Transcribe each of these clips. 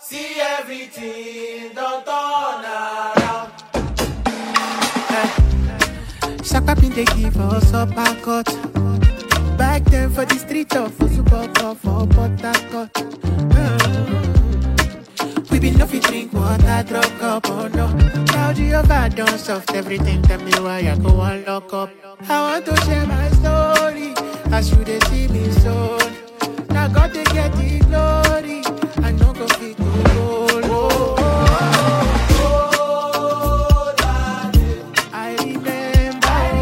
See everything, don't turn around. Shaka been they give us up a cut. Back then for the street of Super for Port Harcourt. We been nothing drink water, drug up, oh no. Now Jehovah done soft everything, tell me why I go and lock up. I want to share my story, as you they see me so. Now God they get the glory, I know go fit to go low. I remember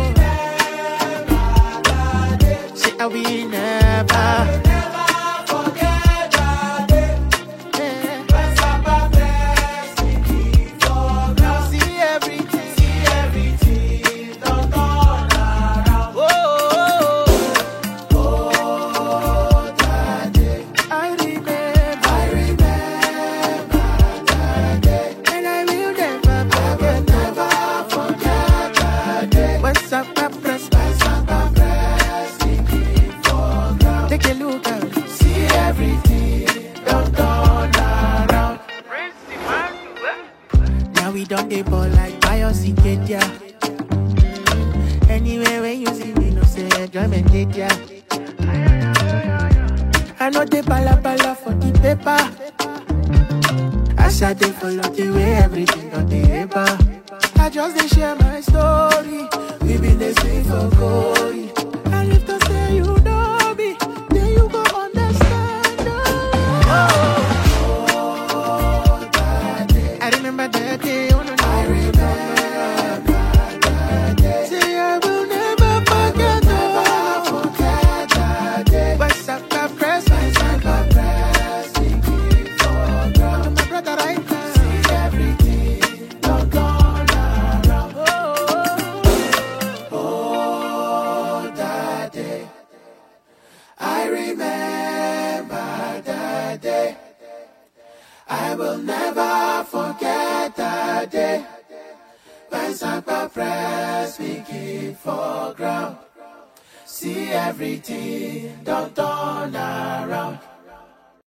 that day. Say I will never Forget that day. When Sapa bless me, keep for ground. see everything. See everything, don't turn around. That day. I remember that day. And I will never forget that day. When Sapa press, Me keep for ground. take a look at it. See everything, don't turn around. Now we done the ball like Bios in Kedia. Anywhere when you see me, no say enjoyment did ya. I know they bala for the paper. I said they follow the way everything on the paper. I just they share my story. We been the same for glory. And if they say you know me, then you go understand. That day, I remember that day. Oh, no, no. I remember that day. Say I will never forget. Forget that day. What's up, my press? Sapa bless me, keep for ground. My brother right now. See everything, don't turn around. Oh, that day. I remember that day. I will never forget that day. When Sapa press me, keep for ground. See everything, don't turn around.